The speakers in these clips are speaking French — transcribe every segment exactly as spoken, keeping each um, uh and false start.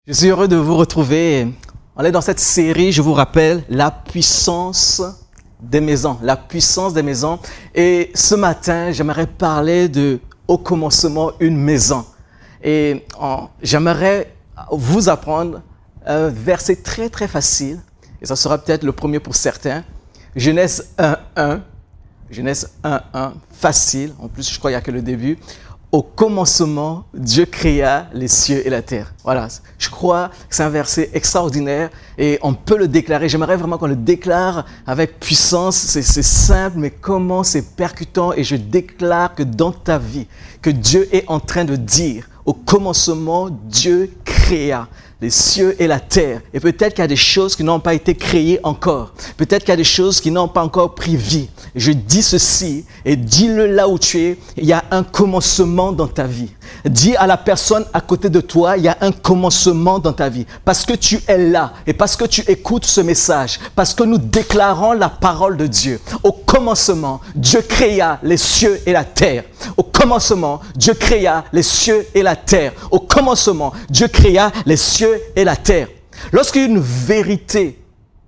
Je suis heureux de vous retrouver. On est dans cette série, je vous rappelle, la puissance des maisons. La puissance des maisons. Et ce matin, j'aimerais parler de au commencement une maison. Et en, j'aimerais vous apprendre un verset très très facile. Et ça sera peut-être le premier pour certains. Genèse un un. Genèse un un, facile. En plus, je crois qu'il n'y a que le début. Au commencement, Dieu créa les cieux et la terre. Voilà, je crois que c'est un verset extraordinaire et on peut le déclarer. J'aimerais vraiment qu'on le déclare avec puissance. C'est, c'est simple, mais comment c'est percutant. Et je déclare que dans ta vie, que Dieu est en train de dire, au commencement, Dieu créa les cieux et la terre. Et peut-être qu'il y a des choses qui n'ont pas été créées encore. Peut-être qu'il y a des choses qui n'ont pas encore pris vie. Je dis ceci, et dis-le là où tu es, il y a un commencement dans ta vie. Dis à la personne à côté de toi, il y a un commencement dans ta vie. Parce que tu es là, et parce que tu écoutes ce message, parce que nous déclarons la parole de Dieu. Au commencement, Dieu créa les cieux et la terre. Au commencement, Dieu créa les cieux et la terre. Au commencement, Dieu créa les cieux et la terre. Lorsqu'une vérité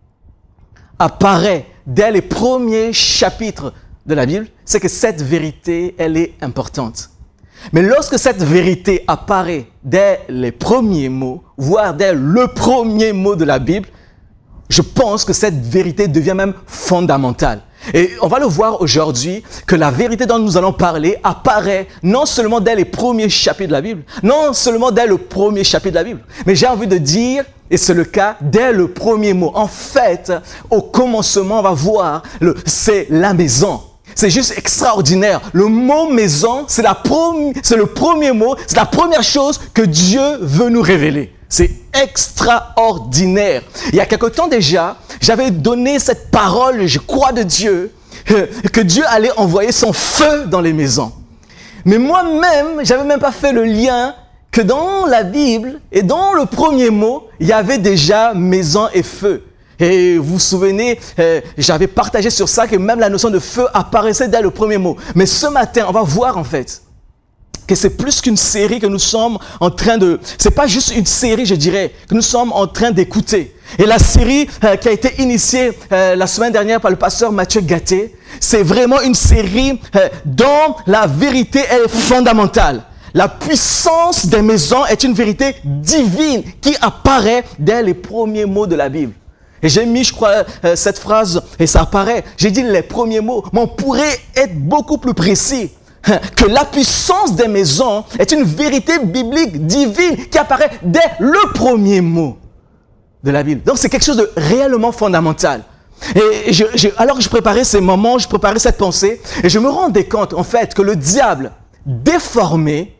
apparaît dès les premiers chapitres de la Bible, c'est que cette vérité, elle est importante. Mais lorsque cette vérité apparaît dès les premiers mots, voire dès le premier mot de la Bible, je pense que cette vérité devient même fondamentale. Et on va le voir aujourd'hui que la vérité dont nous allons parler apparaît non seulement dès les premiers chapitres de la Bible, non seulement dès le premier chapitre de la Bible, mais j'ai envie de dire, et c'est le cas, dès le premier mot. En fait, au commencement, on va voir, le, c'est la maison. C'est juste extraordinaire. Le mot maison, c'est, la prom- c'est le premier mot, c'est la première chose que Dieu veut nous révéler. C'est extraordinaire. Il y a quelque temps déjà, j'avais donné cette parole, je crois de Dieu, que Dieu allait envoyer son feu dans les maisons. Mais moi-même, j'avais même pas fait le lien que dans la Bible et dans le premier mot, il y avait déjà maison et feu. Et vous vous souvenez, euh, j'avais partagé sur ça que même la notion de feu apparaissait dès le premier mot. Mais ce matin, on va voir en fait que c'est plus qu'une série que nous sommes en train de... C'est pas juste une série, je dirais, que nous sommes en train d'écouter. Et la série euh, qui a été initiée euh, la semaine dernière par le pasteur Mathieu Gatté, c'est vraiment une série euh, dont la vérité est fondamentale. La puissance des maisons est une vérité divine qui apparaît dès les premiers mots de la Bible. Et j'ai mis, je crois, euh, cette phrase, et ça apparaît, j'ai dit les premiers mots, mais on pourrait être beaucoup plus précis. Que la puissance des maisons est une vérité biblique divine qui apparaît dès le premier mot de la Bible. Donc c'est quelque chose de réellement fondamental. Et je, je, alors que je préparais ces moments, je préparais cette pensée, et je me rendais compte en fait que le diable déformait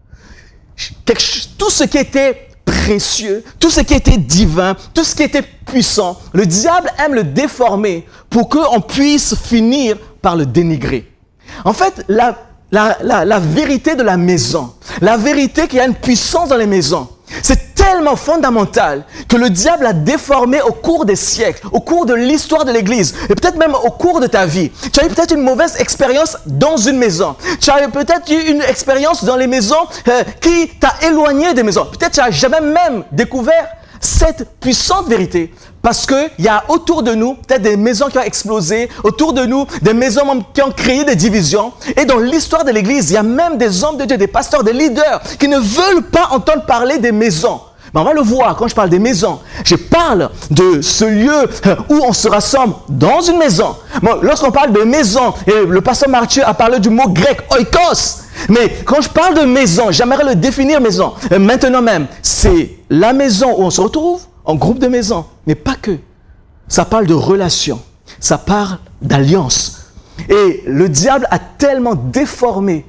quelque, tout ce qui était précieux, tout ce qui était divin, tout ce qui était puissant. Le diable aime le déformer pour qu'on puisse finir par le dénigrer. En fait, la, la, la, la vérité de la maison, la vérité qu'il y a une puissance dans les maisons, c'est tellement fondamental que le diable a déformé au cours des siècles, au cours de l'histoire de l'Église, et peut-être même au cours de ta vie. Tu as eu peut-être une mauvaise expérience dans une maison. Tu as eu peut-être eu une expérience dans les maisons euh, qui t'a éloigné des maisons. Peut-être tu n'as jamais même découvert cette puissante vérité. Parce qu'il y a autour de nous peut-être des maisons qui ont explosé, autour de nous des maisons qui ont créé des divisions. Et dans l'histoire de l'Église, il y a même des hommes de Dieu, des pasteurs, des leaders qui ne veulent pas entendre parler des maisons. Mais on va le voir quand je parle des maisons. Je parle de ce lieu où on se rassemble dans une maison. Bon, lorsqu'on parle de maison, et le pasteur Mathieu a parlé du mot grec oikos. Mais quand je parle de maison, j'aimerais le définir maison. Maintenant même, c'est la maison où on se retrouve en groupe de maisons, mais pas que. Ça parle de relation, ça parle d'alliance. Et le diable a tellement déformé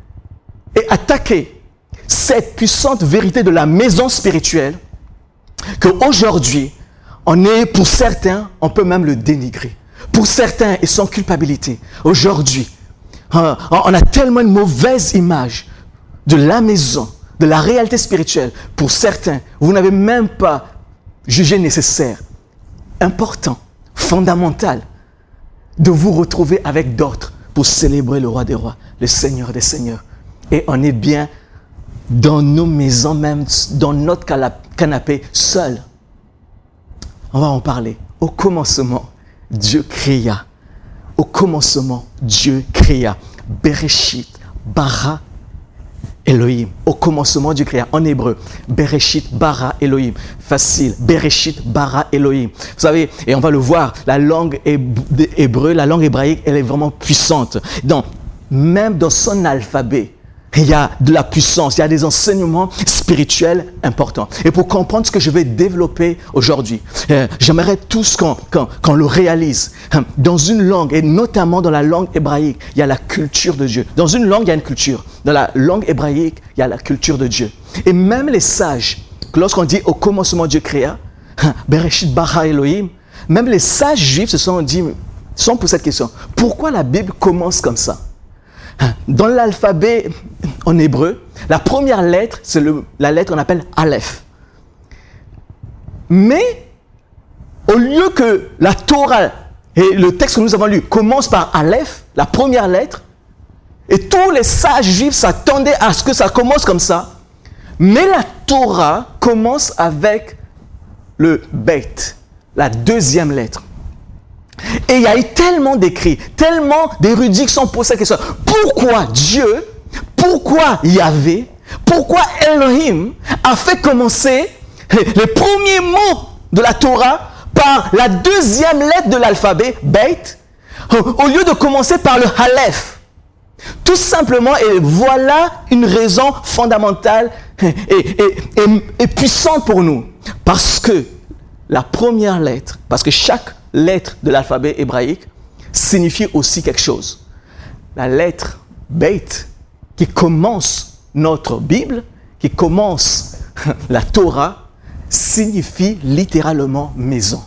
et attaqué cette puissante vérité de la maison spirituelle qu'aujourd'hui, on est, pour certains, on peut même le dénigrer. Pour certains, et sans culpabilité, aujourd'hui, on a tellement une mauvaise image de la maison, de la réalité spirituelle. Pour certains, vous n'avez même pas jugé nécessaire, important, fondamental, de vous retrouver avec d'autres pour célébrer le roi des rois, le Seigneur des seigneurs. Et on est bien dans nos maisons, même dans notre canapé, seul. On va en parler. Au commencement, Dieu créa. Au commencement, Dieu créa. Bereshit, bara, Elohim. Au commencement, Dieu créa. En hébreu, Bereshit, bara, Elohim. Facile. Bereshit, bara, Elohim. Vous savez, et on va le voir, la langue hébreu, la langue hébraïque, elle est vraiment puissante. Donc, même dans son alphabet, il y a de la puissance, il y a des enseignements spirituels importants. Et pour comprendre ce que je vais développer aujourd'hui, euh, j'aimerais tous qu'on, qu'on, qu'on le réalise. Dans une langue, et notamment dans la langue hébraïque, il y a la culture de Dieu. Dans une langue, il y a une culture. Dans la langue hébraïque, il y a la culture de Dieu. Et même les sages, lorsqu'on dit au commencement Dieu créa, Bereshit bara Elohim, même les sages juifs se sont dit, sont pour cette question. Pourquoi la Bible commence comme ça? Dans l'alphabet en hébreu, la première lettre, c'est le, la lettre qu'on appelle Aleph. Mais, au lieu que la Torah et le texte que nous avons lu commence par Aleph, la première lettre, et tous les sages juifs s'attendaient à ce que ça commence comme ça, mais la Torah commence avec le Beit, la deuxième lettre. Et il y a eu tellement d'écrits, tellement d'érudits qui sont posés cette question. Pourquoi Dieu, pourquoi Yahvé, pourquoi Elohim a fait commencer les premiers mots de la Torah par la deuxième lettre de l'alphabet, Beit, au lieu de commencer par le Aleph? Tout simplement, et voilà une raison fondamentale et, et, et, et puissante pour nous. Parce que la première lettre, parce que chaque lettre de l'alphabet hébraïque signifie aussi quelque chose. La lettre Beit, qui commence notre Bible, qui commence la Torah, signifie littéralement maison.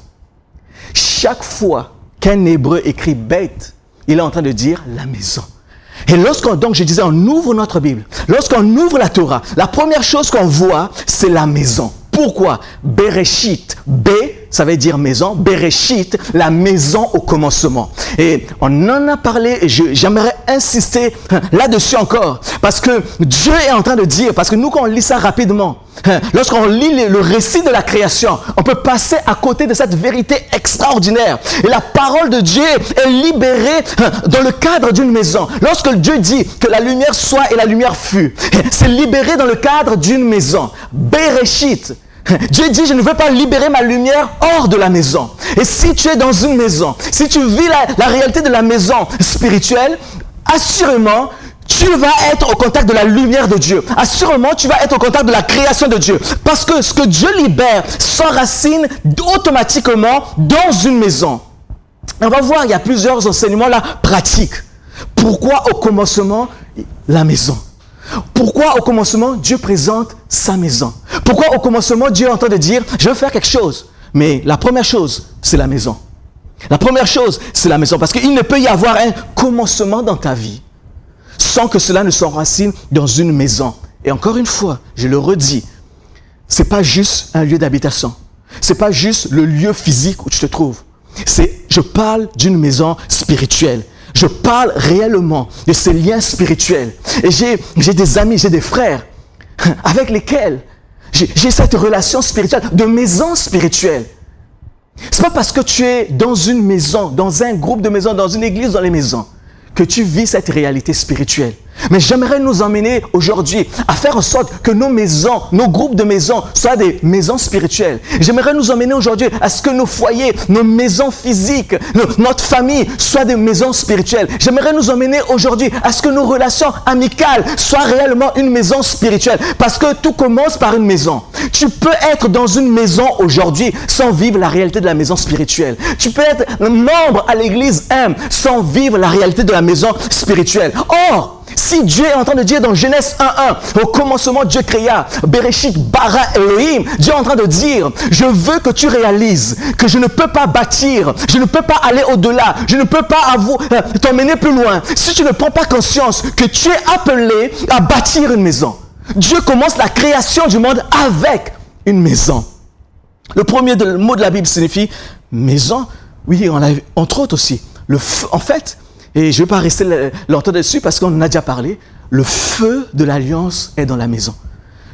Chaque fois qu'un hébreu écrit Beit, il est en train de dire la maison. Et lorsqu'on, donc je disais, on ouvre notre Bible, lorsqu'on ouvre la Torah, la première chose qu'on voit, c'est la maison. Pourquoi? Bereshit, B, ça veut dire maison. Bereshit, la maison au commencement. Et on en a parlé et je, j'aimerais insister là-dessus encore. Parce que Dieu est en train de dire, parce que nous quand on lit ça rapidement, lorsqu'on lit le, le récit de la création, on peut passer à côté de cette vérité extraordinaire. Et la parole de Dieu est libérée dans le cadre d'une maison. Lorsque Dieu dit que la lumière soit et la lumière fut, c'est libéré dans le cadre d'une maison. Bereshit. Dieu dit, je ne veux pas libérer ma lumière hors de la maison. Et si tu es dans une maison, si tu vis la, la réalité de la maison spirituelle, assurément, tu vas être au contact de la lumière de Dieu. Assurément, tu vas être au contact de la création de Dieu. Parce que ce que Dieu libère s'enracine automatiquement dans une maison. Et on va voir, il y a plusieurs enseignements là pratiques. Pourquoi au commencement, la maison? Pourquoi au commencement, Dieu présente sa maison? Pourquoi au commencement, Dieu est en train de dire, je veux faire quelque chose? Mais la première chose, c'est la maison. La première chose, c'est la maison. Parce qu'il ne peut y avoir un commencement dans ta vie sans que cela ne s'enracine dans une maison. Et encore une fois, je le redis, ce n'est pas juste un lieu d'habitation. Ce n'est pas juste le lieu physique où tu te trouves. C'est, je parle d'une maison spirituelle. Je parle réellement de ces liens spirituels. Et j'ai, j'ai des amis, j'ai des frères avec lesquels j'ai, j'ai cette relation spirituelle, de maison spirituelle. Ce n'est pas parce que tu es dans une maison, dans un groupe de maisons, dans une église, dans les maisons, que tu vis cette réalité spirituelle. Mais j'aimerais nous emmener aujourd'hui à faire en sorte que nos maisons, nos groupes de maisons soient des maisons spirituelles. J'aimerais nous emmener aujourd'hui à ce que nos foyers, nos maisons physiques, notre famille soient des maisons spirituelles. J'aimerais nous emmener aujourd'hui à ce que nos relations amicales soient réellement une maison spirituelle. Parce que tout commence par une maison. Tu peux être dans une maison aujourd'hui sans vivre la réalité de la maison spirituelle. Tu peux être membre à l'église M sans vivre la réalité de la maison spirituelle. Or, si Dieu est en train de dire dans Genèse un un, au commencement Dieu créa, Bereshit bara Elohim, Dieu est en train de dire, je veux que tu réalises que je ne peux pas bâtir, je ne peux pas aller au-delà, je ne peux pas avoir, euh, t'emmener plus loin. Si tu ne prends pas conscience que tu es appelé à bâtir une maison. Dieu commence la création du monde avec une maison. Le premier de, le mot de la Bible signifie maison. Oui, on a, entre autres aussi. Le feu, en fait, et je ne vais pas rester longtemps dessus parce qu'on en a déjà parlé, le feu de l'alliance est dans la maison.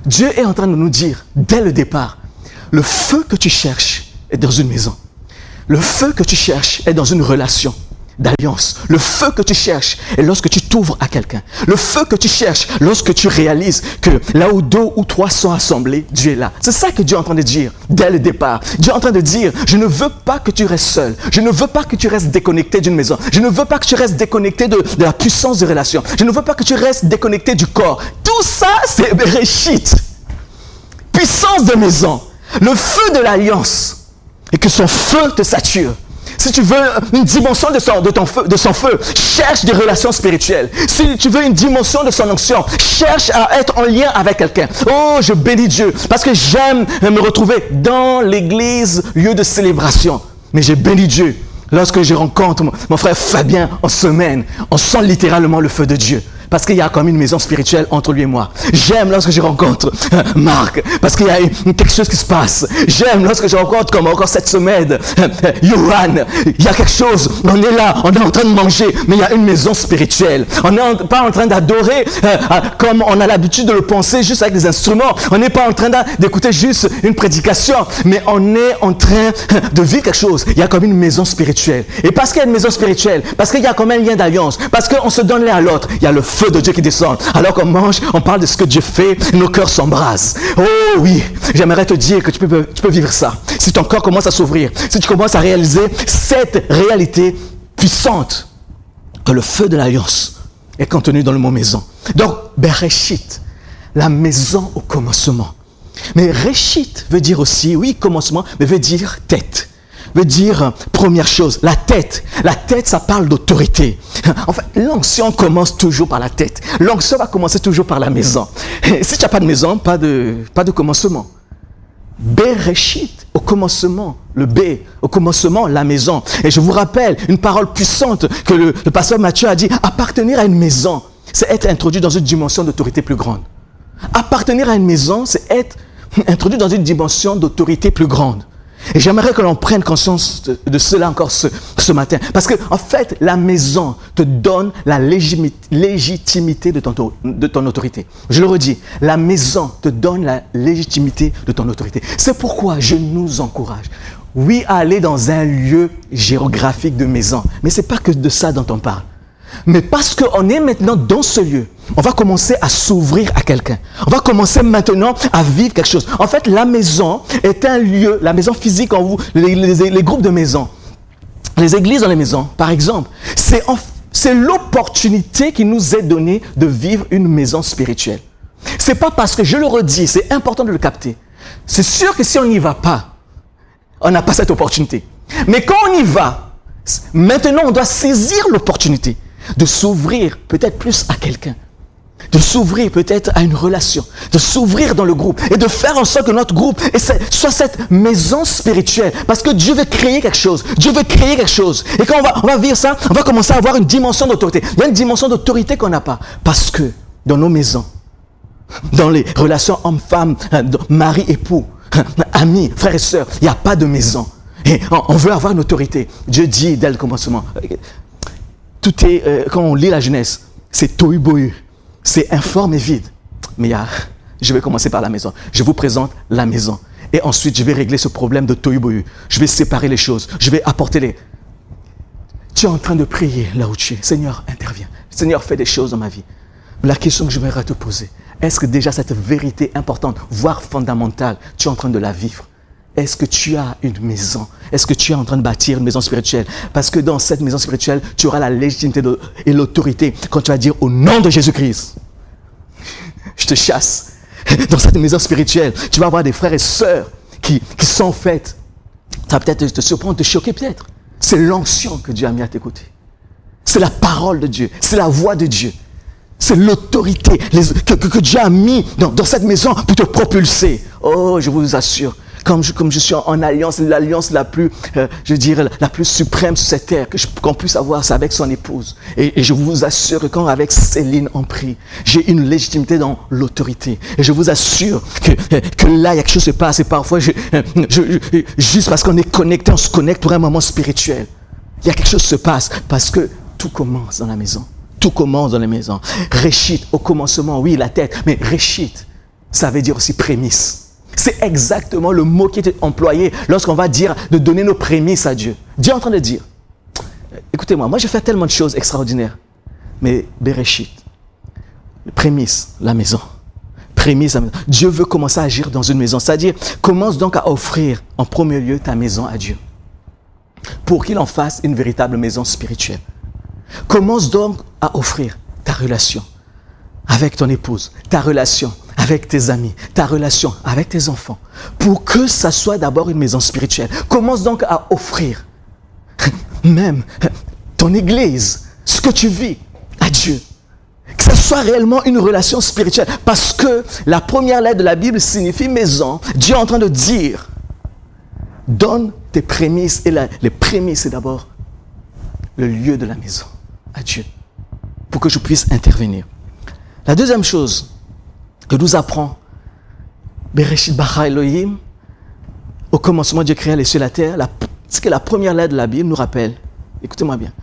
Dieu est en train de nous dire, dès le départ, le feu que tu cherches est dans une maison. Le feu que tu cherches est dans une relation d'alliance. Le feu que tu cherches est lorsque tu t'ouvres à quelqu'un. Le feu que tu cherches lorsque tu réalises que là où deux ou trois sont assemblés, Dieu est là. C'est ça que Dieu est en train de dire dès le départ. Dieu est en train de dire, je ne veux pas que tu restes seul. Je ne veux pas que tu restes déconnecté d'une maison. Je ne veux pas que tu restes déconnecté de, de la puissance de relation. Je ne veux pas que tu restes déconnecté du corps. Tout ça, c'est Bereshit. Puissance de maison. Le feu de l'alliance. Et que son feu te sature. Si tu veux une dimension de son, de, ton feu, de son feu, cherche des relations spirituelles. Si tu veux une dimension de son onction, cherche à être en lien avec quelqu'un. Oh, je bénis Dieu, parce que j'aime me retrouver dans l'église, lieu de célébration. Mais j'ai béni Dieu. Lorsque je rencontre mon, mon frère Fabien en semaine, on sent littéralement le feu de Dieu. Parce qu'il y a comme une maison spirituelle entre lui et moi. J'aime lorsque je rencontre euh, Marc, parce qu'il y a une, quelque chose qui se passe. J'aime lorsque je rencontre, comme encore cette semaine, euh, euh, Johan. Il y a quelque chose, on est là, on est en train de manger, mais il y a une maison spirituelle. On n'est en, pas en train d'adorer euh, euh, comme on a l'habitude de le penser, juste avec des instruments. On n'est pas en train d'écouter juste une prédication, mais on est en train de vivre quelque chose. Il y a comme une maison spirituelle. Et parce qu'il y a une maison spirituelle, parce qu'il y a comme un lien d'alliance, parce qu'on se donne l'un à l'autre, il y a le feu de Dieu qui descend. Alors qu'on mange, on parle de ce que Dieu fait, nos cœurs s'embrasent. Oh oui, j'aimerais te dire que tu peux, tu peux vivre ça. Si ton corps commence à s'ouvrir, si tu commences à réaliser cette réalité puissante, que le feu de l'alliance est contenu dans le mot maison. Donc, Bereshit, la maison au commencement. Mais Réchit veut dire aussi, oui, commencement, mais veut dire tête. Veut dire, première chose, la tête. La tête, ça parle d'autorité. En fait, l'onction commence toujours par la tête. L'onction va commencer toujours par la maison. Si tu n'as pas de maison, pas de, pas de commencement. Bereshit, au commencement, le B, au commencement, la maison. Et je vous rappelle une parole puissante que le, le pasteur Matthieu a dit, appartenir à une maison, c'est être introduit dans une dimension d'autorité plus grande. Appartenir à une maison, c'est être introduit dans une dimension d'autorité plus grande. Et j'aimerais que l'on prenne conscience de, de cela encore ce, ce matin. Parce que, en fait, la maison te donne la légimi- légitimité de ton, de ton autorité. Je le redis, la maison te donne la légitimité de ton autorité. C'est pourquoi je nous encourage, oui, à aller dans un lieu géographique de maison. Mais ce n'est pas que de ça dont on parle. Mais parce qu'on est maintenant dans ce lieu, on va commencer à s'ouvrir à quelqu'un. On va commencer maintenant à vivre quelque chose. En fait, la maison est un lieu, la maison physique en vous, les, les, les groupes de maisons, les églises dans les maisons, par exemple, c'est, en, c'est l'opportunité qui nous est donnée de vivre une maison spirituelle. C'est pas parce que, je le redis, c'est important de le capter. C'est sûr que si on n'y va pas, on n'a pas cette opportunité. Mais quand on y va, maintenant on doit saisir l'opportunité de s'ouvrir peut-être plus à quelqu'un, de s'ouvrir peut-être à une relation, de s'ouvrir dans le groupe et de faire en sorte que notre groupe soit cette maison spirituelle. Parce que Dieu veut créer quelque chose. Dieu veut créer quelque chose. Et quand on va, on va vivre ça, on va commencer à avoir une dimension d'autorité. Il y a une dimension d'autorité qu'on n'a pas. Parce que dans nos maisons, dans les relations homme-femme, mari-époux, amis, frères et sœurs, il n'y a pas de maison. Et on veut avoir une autorité. Dieu dit dès le commencement, tout est, euh, quand on lit la Genèse, c'est tohu bohu, c'est informe et vide. Mais il y a, je vais commencer par la maison. Je vous présente la maison. Et ensuite, je vais régler ce problème de tohu bohu. Je vais séparer les choses. Je vais apporter les... Tu es en train de prier là où tu es. Seigneur, interviens. Seigneur, fais des choses dans ma vie. La question que je voudrais te poser, est-ce que déjà cette vérité importante, voire fondamentale, tu es en train de la vivre? Est-ce que tu as une maison? Est-ce que tu es en train de bâtir une maison spirituelle? Parce que dans cette maison spirituelle, tu auras la légitimité de, et l'autorité quand tu vas dire au nom de Jésus-Christ, je te chasse. Dans cette maison spirituelle, tu vas avoir des frères et sœurs qui, qui sont faits. Ça va peut-être te surprendre, te choquer peut-être. C'est l'onction que Dieu a mis à tes côtés. C'est la parole de Dieu. C'est la voix de Dieu. C'est l'autorité les, que, que, que Dieu a mis dans, dans cette maison pour te propulser. Oh, je vous assure. Comme je, comme je suis en, en alliance, l'alliance la plus, euh, je dirais, la plus suprême sur cette terre que je, qu'on puisse avoir, c'est avec son épouse. Et, et je vous assure que quand avec Céline on prie, j'ai une légitimité dans l'autorité. Et je vous assure que, que là, il y a quelque chose qui se passe. Et parfois, je, je, je, juste parce qu'on est connecté, on se connecte pour un moment spirituel. Il y a quelque chose qui se passe parce que tout commence dans la maison. Tout commence dans la maison. Réchit, au commencement, oui, la tête, mais Réchit, ça veut dire aussi prémisse. C'est exactement le mot qui est employé lorsqu'on va dire de donner nos prémices à Dieu. Dieu est en train de dire, écoutez-moi, moi j'ai fait tellement de choses extraordinaires, mais Bereshit, prémisse, la maison. Prémisse, la maison. Dieu veut commencer à agir dans une maison, c'est-à-dire commence donc à offrir en premier lieu ta maison à Dieu pour qu'il en fasse une véritable maison spirituelle. Commence donc à offrir ta relation avec ton épouse, ta relation avec tes amis, ta relation avec tes enfants, pour que ça soit d'abord une maison spirituelle. Commence donc à offrir même ton église, ce que tu vis à Dieu. Que ça soit réellement une relation spirituelle. Parce que la première lettre de la Bible signifie maison. Dieu est en train de dire, donne tes prémices. Et la, les prémices, c'est d'abord le lieu de la maison à Dieu, pour que je puisse intervenir. La deuxième chose que nous apprend Bereshit bara Elohim, au commencement Dieu créa les cieux et la terre, la, ce que la première lettre de la Bible nous rappelle, écoutez-moi bien,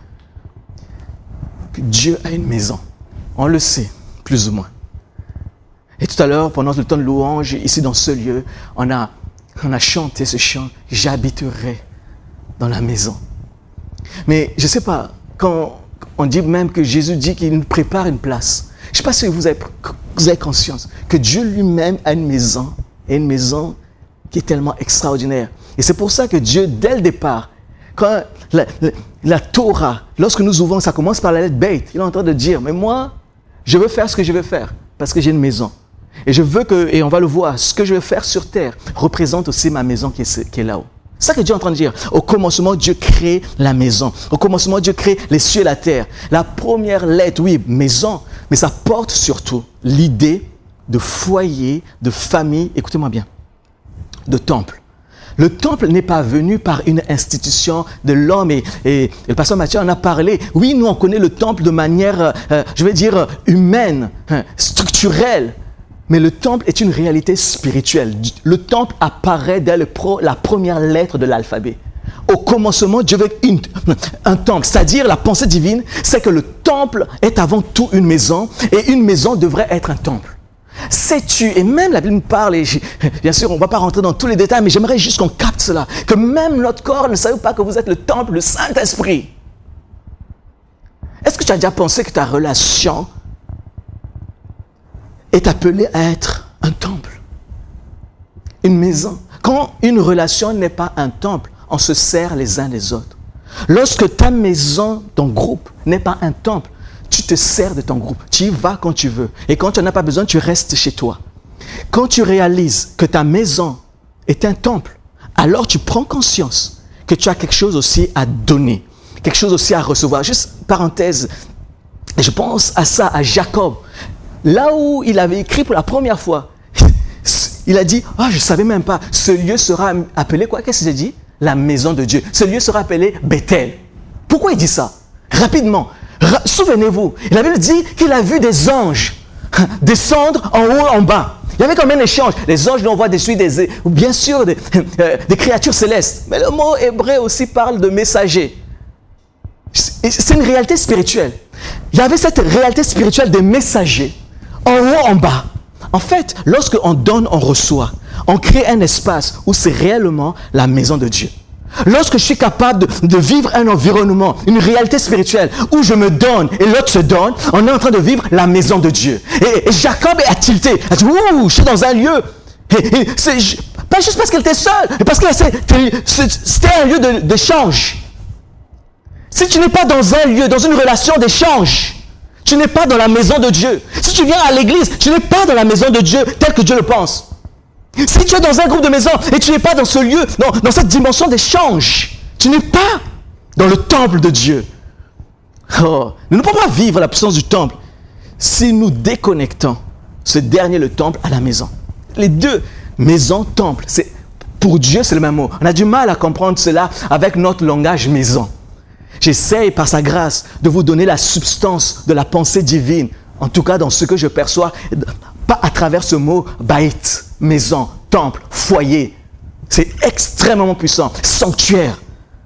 que Dieu a une maison. On le sait, plus ou moins. Et tout à l'heure, pendant le temps de louange, ici dans ce lieu, on a, on a chanté ce chant, « J'habiterai dans la maison ». Mais je ne sais pas, quand on dit même que Jésus dit qu'il nous prépare une place, je ne sais pas si vous avez, vous avez conscience que Dieu lui-même a une maison, et une maison qui est tellement extraordinaire. Et c'est pour ça que Dieu, dès le départ, quand la, la, la Torah, lorsque nous ouvrons, ça commence par la lettre Beit, il est en train de dire, mais moi, je veux faire ce que je veux faire, parce que j'ai une maison. Et je veux que, et on va le voir, ce que je veux faire sur terre représente aussi ma maison qui est, qui est là-haut. C'est ça que Dieu est en train de dire. Au commencement, Dieu crée la maison. Au commencement, Dieu crée les cieux et la terre. La première lettre, oui, maison, mais ça porte surtout l'idée de foyer, de famille, écoutez-moi bien, de temple. Le temple n'est pas venu par une institution de l'homme et, et, et le pasteur Mathieu en a parlé. Oui, nous on connaît le temple de manière, euh, je vais dire, humaine, hein, structurelle. Mais le temple est une réalité spirituelle. Le temple apparaît dès le pro, la première lettre de l'alphabet. Au commencement, Dieu veut une, un temple, c'est-à-dire la pensée divine, c'est que le temple est avant tout une maison et une maison devrait être un temple. Sais-tu, et même la Bible nous parle, et bien sûr on ne va pas rentrer dans tous les détails, mais j'aimerais juste qu'on capte cela, que même notre corps ne savait pas que vous êtes le temple du Saint-Esprit. Est-ce que tu as déjà pensé que ta relation est appelée à être un temple, une maison? Quand une relation n'est pas un temple, on se sert les uns les autres. Lorsque ta maison, ton groupe, n'est pas un temple, tu te sers de ton groupe, tu y vas quand tu veux. Et quand tu n'en as pas besoin, tu restes chez toi. Quand tu réalises que ta maison est un temple, alors tu prends conscience que tu as quelque chose aussi à donner, quelque chose aussi à recevoir. Juste parenthèse, je pense à ça, à Jacob. Là où il avait écrit pour la première fois, il a dit, ah, oh, je ne savais même pas, ce lieu sera appelé quoi? Qu'est-ce qu'il a dit? La maison de Dieu. Ce lieu sera appelé Bethel. Pourquoi il dit ça? Rapidement. Souvenez-vous, la Bible dit qu'il a vu des anges descendre en haut, en bas. Il y avait quand même un échange. Les anges lui envoient des suites, des, bien sûr, des, euh, des créatures célestes. Mais le mot hébreu aussi parle de messagers. C'est une réalité spirituelle. Il y avait cette réalité spirituelle des messagers, en haut, en bas. En fait, lorsque on donne, on reçoit. On crée un espace où c'est réellement la maison de Dieu. Lorsque je suis capable de, de vivre un environnement, une réalité spirituelle, où je me donne et l'autre se donne, on est en train de vivre la maison de Dieu. Et, et Jacob a tilté. Il a dit, ouh, je suis dans un lieu. Et, et c'est, je, pas juste parce qu'elle était seule, mais parce que c'était, c'était un lieu d'échange. Si tu n'es pas dans un lieu, dans une relation d'échange, tu n'es pas dans la maison de Dieu. Si tu viens à l'église, tu n'es pas dans la maison de Dieu telle que Dieu le pense. Si tu es dans un groupe de maison et tu n'es pas dans ce lieu, dans, dans cette dimension d'échange, tu n'es pas dans le temple de Dieu. Oh, nous ne pouvons pas vivre la puissance du temple si nous déconnectons ce dernier, le temple, à la maison. Les deux, maison, temple, c'est, pour Dieu, c'est le même mot. On a du mal à comprendre cela avec notre langage maison. J'essaie, par sa grâce, de vous donner la substance de la pensée divine, en tout cas dans ce que je perçois, pas à travers ce mot baït, maison, temple, foyer. C'est extrêmement puissant, sanctuaire.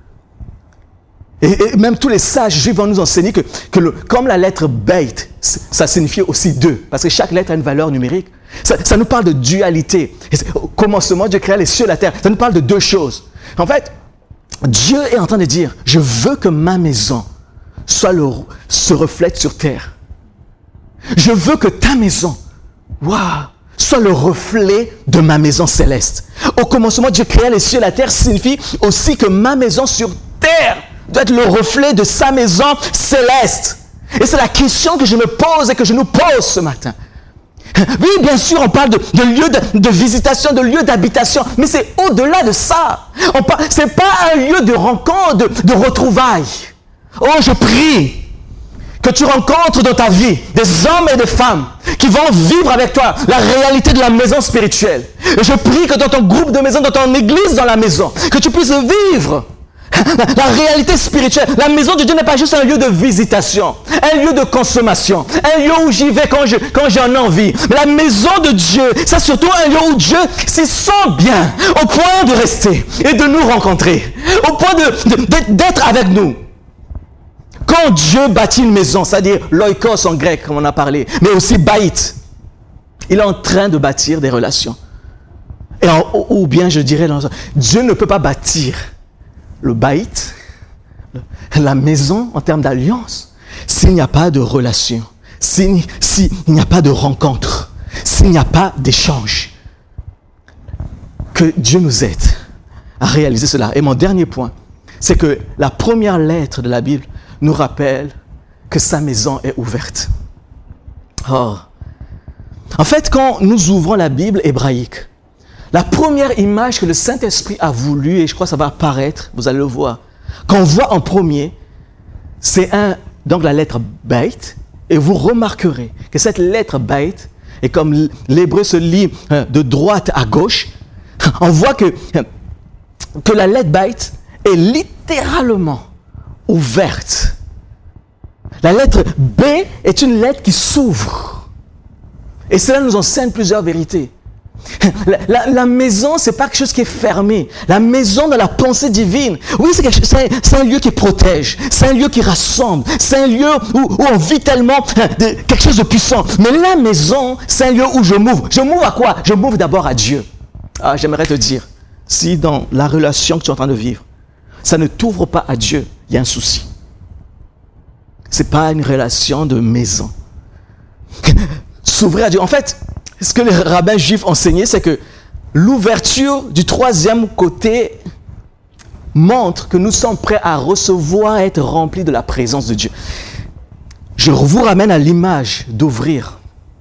Et, et même tous les sages juifs vont nous enseigner que, que le, comme la lettre baït, ça signifie aussi deux, parce que chaque lettre a une valeur numérique. Ça, ça nous parle de dualité. Au commencement, Dieu créa les cieux et la terre. Ça nous parle de deux choses. En fait, Dieu est en train de dire, je veux que ma maison soit le, se reflète sur terre. Je veux que ta maison, waouh, soit le reflet de ma maison céleste. Au commencement, Dieu créa les cieux et la terre signifie aussi que ma maison sur terre doit être le reflet de sa maison céleste. Et c'est la question que je me pose et que je nous pose ce matin. Oui, bien sûr, on parle de, de lieu de, de visitation, de lieu d'habitation, mais c'est au-delà de ça. Ce n'est pas un lieu de rencontre, de, de retrouvailles. Oh, je prie que tu rencontres dans ta vie des hommes et des femmes qui vont vivre avec toi la réalité de la maison spirituelle. Et je prie que dans ton groupe de maison, dans ton église, dans la maison, que tu puisses vivre La, la réalité spirituelle. La maison de Dieu n'est pas juste un lieu de visitation, un lieu de consommation, un lieu où j'y vais quand, je, quand j'en ai envie. Mais la maison de Dieu, c'est surtout un lieu où Dieu s'y sent bien, au point de rester et de nous rencontrer, au point de, de, d'être avec nous. Quand Dieu bâtit une maison, c'est-à-dire l'oikos en grec, comme on a parlé, mais aussi baït, il est en train de bâtir des relations. Et en, ou bien je dirais, Dieu ne peut pas bâtir le baït, la maison en termes d'alliance, s'il n'y a pas de relation, s'il, s'il n'y a pas de rencontre, s'il n'y a pas d'échange. Que Dieu nous aide à réaliser cela. Et mon dernier point, c'est que la première lettre de la Bible nous rappelle que sa maison est ouverte. Oh. En fait, quand nous ouvrons la Bible hébraïque, la première image que le Saint-Esprit a voulu, et je crois que ça va apparaître, vous allez le voir, qu'on voit en premier, c'est un, donc la lettre Beit, et vous remarquerez que cette lettre Beit, et comme l'hébreu se lit de droite à gauche, on voit que, que la lettre Beit est littéralement ouverte. La lettre B est une lettre qui s'ouvre. Et cela nous enseigne plusieurs vérités. La, la, la maison, ce n'est pas quelque chose qui est fermé. La maison dans la pensée divine, oui, c'est, quelque, c'est, c'est un lieu qui protège, c'est un lieu qui rassemble, c'est un lieu où, où on vit tellement de, quelque chose de puissant. Mais la maison, c'est un lieu où je m'ouvre. Je m'ouvre à quoi? Je m'ouvre d'abord à Dieu. Ah, j'aimerais te dire, si dans la relation que tu es en train de vivre, ça ne t'ouvre pas à Dieu, il y a un souci. Ce n'est pas une relation de maison. S'ouvrir à Dieu. En fait, ce que les rabbins juifs enseignaient, c'est que l'ouverture du troisième côté montre que nous sommes prêts à recevoir, à être remplis de la présence de Dieu. Je vous ramène à l'image d'ouvrir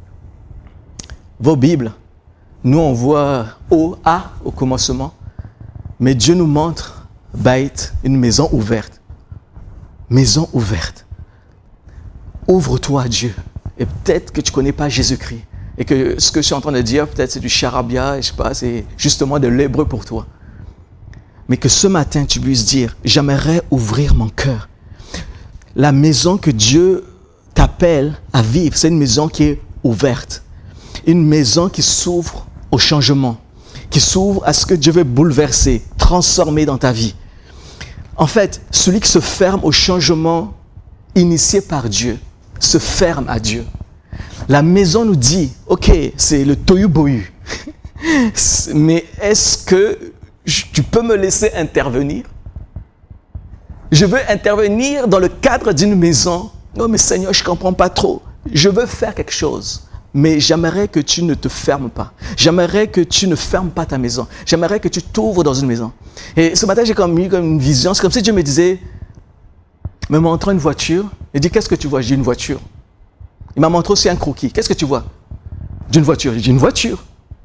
vos Bibles. Nous, on voit O, A au commencement, mais Dieu nous montre Beit, une maison ouverte. Maison ouverte. Ouvre-toi à Dieu. Et peut-être que tu ne connais pas Jésus-Christ. Et que ce que je suis en train de dire, peut-être c'est du charabia, je ne sais pas, c'est justement de l'hébreu pour toi. Mais que ce matin, tu puisses dire, j'aimerais ouvrir mon cœur. La maison que Dieu t'appelle à vivre, c'est une maison qui est ouverte. Une maison qui s'ouvre au changement, qui s'ouvre à ce que Dieu veut bouleverser, transformer dans ta vie. En fait, celui qui se ferme au changement initié par Dieu, se ferme à Dieu. La maison nous dit, ok, c'est le tohu-bohu, mais est-ce que tu peux me laisser intervenir? Je veux intervenir dans le cadre d'une maison. Non, mais Seigneur, je ne comprends pas trop. Je veux faire quelque chose, mais j'aimerais que tu ne te fermes pas. J'aimerais que tu ne fermes pas ta maison. J'aimerais que tu t'ouvres dans une maison. Et ce matin, j'ai comme eu comme une vision. C'est comme si Dieu me disait, me montrant une voiture, il dit, qu'est-ce que tu vois? J'ai une voiture. Il m'a montré aussi un croquis. Qu'est-ce que tu vois? D'une voiture. J'ai dit, une voiture.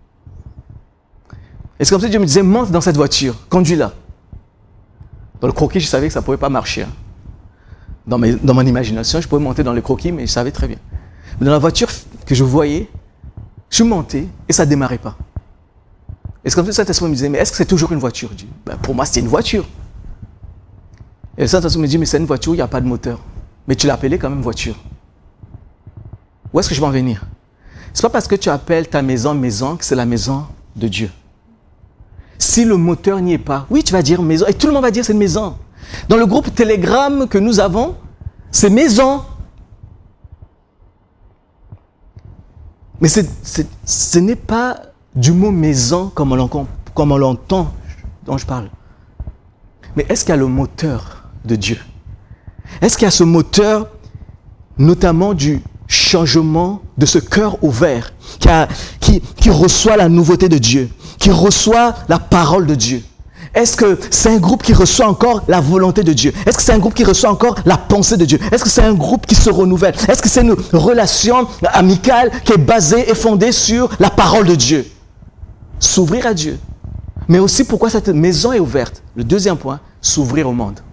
Et c'est comme si Dieu me disait, monte dans cette voiture, conduis-la. Dans le croquis, je savais que ça ne pouvait pas marcher. Dans, mes, dans mon imagination, je pouvais monter dans le croquis, mais je savais très bien. Mais dans la voiture que je voyais, je suis monté et ça ne démarrait pas. Et c'est comme si le Saint-Esprit me disait, mais est-ce que c'est toujours une voiture? Je dis, ben, pour moi, c'était une voiture. Et le Saint-Esprit me dit, mais c'est une voiture, il n'y a pas de moteur. Mais tu l'as appelée quand même voiture. Où est-ce que je vais en venir? Ce n'est pas parce que tu appelles ta maison maison que c'est la maison de Dieu. Si le moteur n'y est pas, oui, tu vas dire maison. Et tout le monde va dire c'est une maison. Dans le groupe Telegram que nous avons, c'est maison. Mais c'est, c'est, ce n'est pas du mot maison comme on, l'entend, comme on l'entend, dont je parle. Mais est-ce qu'il y a le moteur de Dieu? Est-ce qu'il y a ce moteur, notamment du changement de ce cœur ouvert, qui, a, qui, qui reçoit la nouveauté de Dieu, qui reçoit la parole de Dieu? Est-ce que c'est un groupe qui reçoit encore la volonté de Dieu? Est-ce que c'est un groupe qui reçoit encore la pensée de Dieu? Est-ce que c'est un groupe qui se renouvelle? Est-ce que c'est une relation amicale qui est basée et fondée sur la parole de Dieu? S'ouvrir à Dieu. Mais aussi pourquoi cette maison est ouverte. Le deuxième point, s'ouvrir au monde.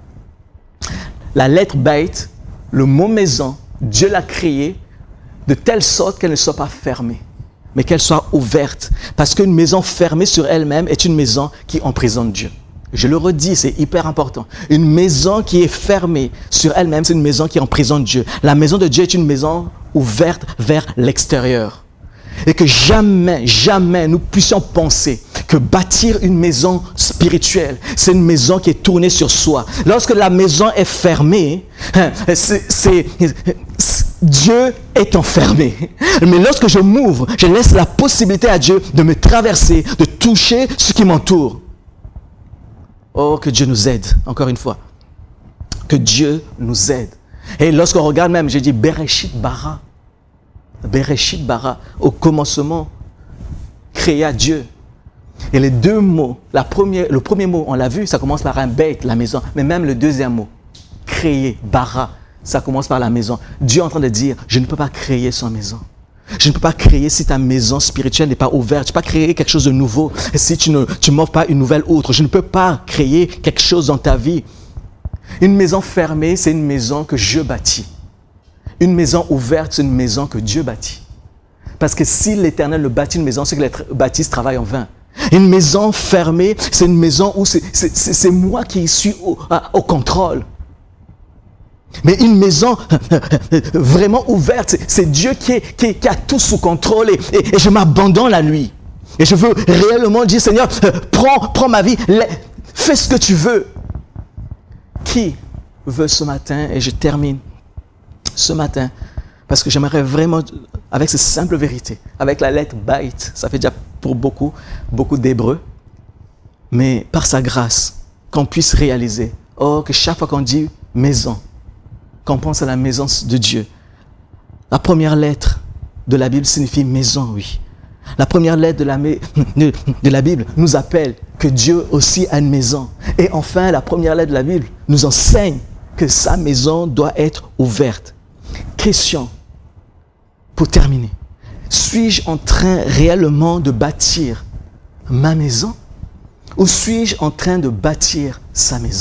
La lettre Beit, le mot maison, Dieu l'a créée de telle sorte qu'elle ne soit pas fermée, mais qu'elle soit ouverte. Parce qu'une maison fermée sur elle-même est une maison qui emprisonne Dieu. Je le redis, c'est hyper important. Une maison qui est fermée sur elle-même, c'est une maison qui emprisonne Dieu. La maison de Dieu est une maison ouverte vers l'extérieur. Et que jamais, jamais nous puissions penser que bâtir une maison spirituelle, c'est une maison qui est tournée sur soi. Lorsque la maison est fermée, c'est, c'est, c'est, Dieu est enfermé. Mais lorsque je m'ouvre, je laisse la possibilité à Dieu de me traverser, de toucher ce qui m'entoure. Oh, que Dieu nous aide, encore une fois. Que Dieu nous aide. Et lorsqu'on regarde même, j'ai dit Bereshit bara. Bereshit bara, au commencement, créé à Dieu. Et les deux mots, la première, le premier mot, on l'a vu, ça commence par un beit, la maison. Mais même le deuxième mot, créer, bara, ça commence par la maison. Dieu est en train de dire, je ne peux pas créer sans maison. Je ne peux pas créer si ta maison spirituelle n'est pas ouverte. Je ne peux pas créer quelque chose de nouveau si tu ne tu m'offres pas une nouvelle outre. Je ne peux pas créer quelque chose dans ta vie. Une maison fermée, c'est une maison que je bâtis. Une maison ouverte, c'est une maison que Dieu bâtit. Parce que si l'Éternel le bâtit une maison, c'est que les bâtisses travaillent en vain. Une maison fermée, c'est une maison où c'est, c'est, c'est, c'est moi qui suis au, au contrôle. Mais une maison vraiment ouverte, c'est, c'est Dieu qui, est, qui, est, qui a tout sous contrôle et, et, et je m'abandonne à lui. Et je veux réellement dire, Seigneur, prends, prends ma vie, fais ce que tu veux. Qui veut ce matin, et je termine ce matin, parce que j'aimerais vraiment, avec ces simples vérités, avec la lettre Beit, ça fait déjà pour beaucoup, beaucoup d'Hébreux, mais par sa grâce, qu'on puisse réaliser, oh, que chaque fois qu'on dit maison, qu'on pense à la maison de Dieu, la première lettre de la Bible signifie maison, oui. La première lettre de la, de, de la Bible nous appelle que Dieu aussi a une maison. Et enfin, la première lettre de la Bible nous enseigne que sa maison doit être ouverte. Question, pour terminer. Suis-je en train réellement de bâtir ma maison ou suis-je en train de bâtir sa maison?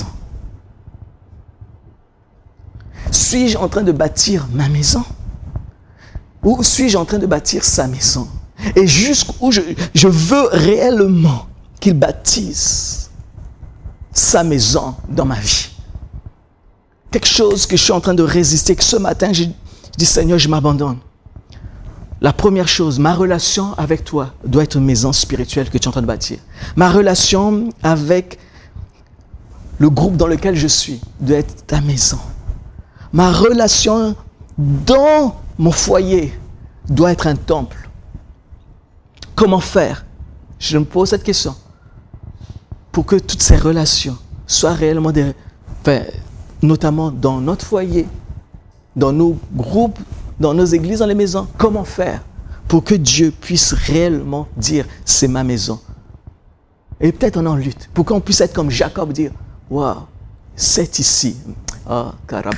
Suis-je en train de bâtir ma maison ou suis-je en train de bâtir sa maison? Et jusqu'où je, je veux réellement qu'il bâtisse sa maison dans ma vie. Quelque chose que je suis en train de résister, que ce matin, je dis, Seigneur, je m'abandonne. La première chose, ma relation avec toi doit être une maison spirituelle que tu es en train de bâtir. Ma relation avec le groupe dans lequel je suis doit être ta maison. Ma relation dans mon foyer doit être un temple. Comment faire? Je me pose cette question. Pour que toutes ces relations soient réellement des... Enfin, notamment dans notre foyer, dans nos groupes, dans nos églises, dans les maisons. Comment faire pour que Dieu puisse réellement dire « c'est ma maison ». Et peut-être on en lutte. Pour qu'on puisse être comme Jacob, dire « waouh, c'est ici ». Oh,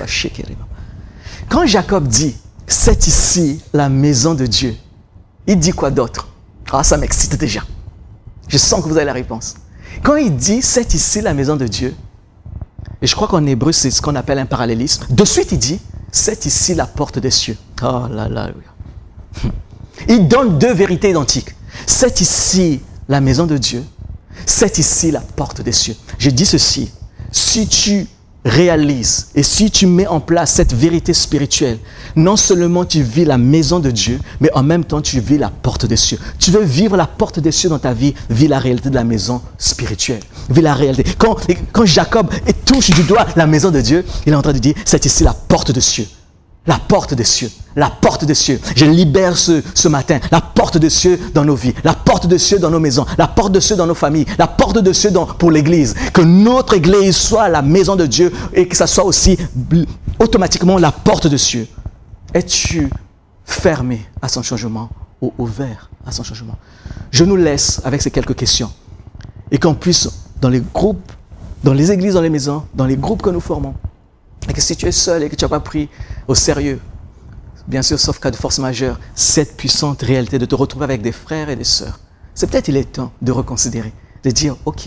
quand Jacob dit « c'est ici la maison de Dieu », il dit quoi d'autre? Ah, ça m'excite déjà. Je sens que vous avez la réponse. Quand il dit « c'est ici la maison de Dieu », et je crois qu'en hébreu, c'est ce qu'on appelle un parallélisme. De suite, il dit, c'est ici la porte des cieux. Oh là là. Il donne deux vérités identiques. C'est ici la maison de Dieu. C'est ici la porte des cieux. Je dis ceci. Si tu réalises et si tu mets en place cette vérité spirituelle, non seulement tu vis la maison de Dieu, mais en même temps tu vis la porte des cieux. Tu veux vivre la porte des cieux dans ta vie, vis la réalité de la maison spirituelle. Vis la réalité. Quand, quand Jacob touche du doigt la maison de Dieu, il est en train de dire, c'est ici la porte des cieux. La porte des cieux, la porte des cieux. Je libère ce, ce matin la porte des cieux dans nos vies, la porte des cieux dans nos maisons, la porte des cieux dans nos familles, la porte des cieux dans, pour l'église. Que notre église soit la maison de Dieu et que ça soit aussi automatiquement la porte des cieux. Es-tu fermé à son changement ou ouvert à son changement? Je nous laisse avec ces quelques questions et qu'on puisse, dans les groupes, dans les églises, dans les maisons, dans les groupes que nous formons, et que si tu es seul et que tu n'as pas pris au sérieux, bien sûr, sauf cas de force majeure, cette puissante réalité de te retrouver avec des frères et des sœurs, c'est peut-être il est temps de reconsidérer, de dire, ok,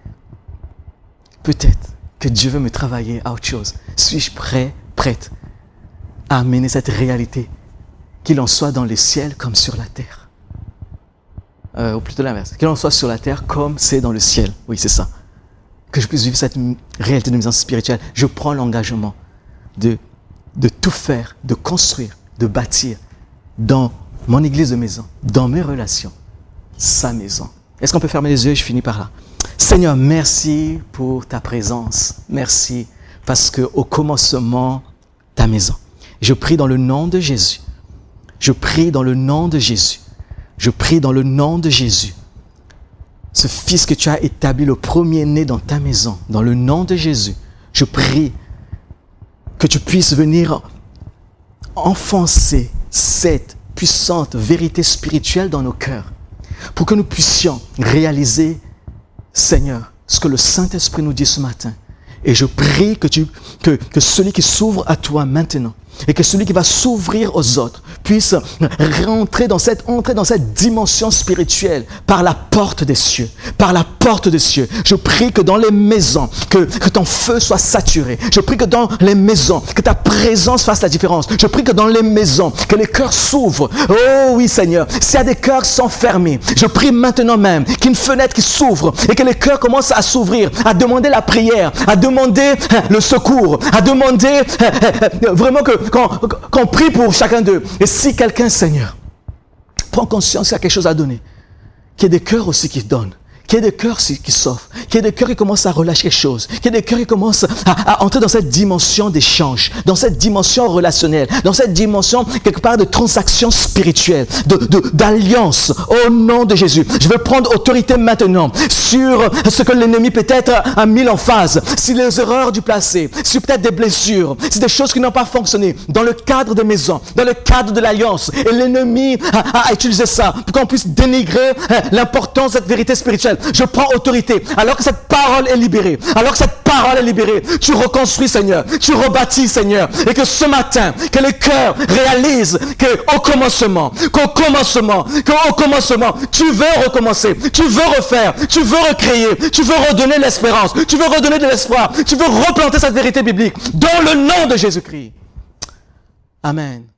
peut-être que Dieu veut me travailler à autre chose. Suis-je prêt, prête à amener cette réalité, qu'il en soit dans les ciels comme sur la terre? Euh, ou plutôt l'inverse, qu'il en soit sur la terre comme c'est dans le ciel. Oui, c'est ça. Que je puisse vivre cette réalité de maison spirituelle. Je prends l'engagement de, de tout faire, de construire, de bâtir dans mon église de maison, dans mes relations, sa maison. Est-ce qu'on peut fermer les yeux? Je finis par là. Seigneur, merci pour ta présence. Merci parce qu'au commencement, ta maison. Je prie dans le nom de Jésus. Je prie dans le nom de Jésus. Je prie dans le nom de Jésus. Ce fils que tu as établi, le premier-né dans ta maison, dans le nom de Jésus, je prie que tu puisses venir enfoncer cette puissante vérité spirituelle dans nos cœurs pour que nous puissions réaliser, Seigneur, ce que le Saint-Esprit nous dit ce matin. Et je prie que, tu, que, que celui qui s'ouvre à toi maintenant et que celui qui va s'ouvrir aux autres puisse rentrer dans cette, entrer dans cette dimension spirituelle par la porte des cieux, par la porte des cieux. Je prie que dans les maisons, que, que ton feu soit saturé. Je prie que dans les maisons, que ta présence fasse la différence. Je prie que dans les maisons, que les cœurs s'ouvrent. Oh oui Seigneur, s'il y a des cœurs qui sont fermés, je prie maintenant même qu'il y ait une fenêtre qui s'ouvre et que les cœurs commencent à s'ouvrir, à demander la prière, à demander le secours, à demander vraiment que Qu'on, qu'on prie pour chacun d'eux. Et si quelqu'un, Seigneur, prend conscience qu'il y a quelque chose à donner, qu'il y ait des cœurs aussi qui donnent, qu'il y ait des cœurs qui s'offrent, qu'il y ait des cœurs qui commencent à relâcher quelque chose, qu'il y ait des cœurs qui commencent à, à entrer dans cette dimension d'échange, dans cette dimension relationnelle, dans cette dimension quelque part de transaction spirituelle, de, de, d'alliance au nom de Jésus. Je vais prendre autorité maintenant sur ce que l'ennemi peut-être a mis en phase, si les erreurs du passé, si peut-être des blessures, si des choses qui n'ont pas fonctionné dans le cadre des maisons, dans le cadre de l'alliance. Et l'ennemi a, a utilisé ça pour qu'on puisse dénigrer l'importance de cette vérité spirituelle. Je prends autorité. Alors que cette parole est libérée, alors que cette parole est libérée, tu reconstruis, Seigneur, tu rebâtis, Seigneur, et que ce matin, que les cœurs réalisent qu'au commencement, qu'au commencement, qu'au commencement, tu veux recommencer, tu veux refaire, tu veux recréer, tu veux redonner l'espérance, tu veux redonner de l'espoir, tu veux replanter cette vérité biblique dans le nom de Jésus-Christ. Amen.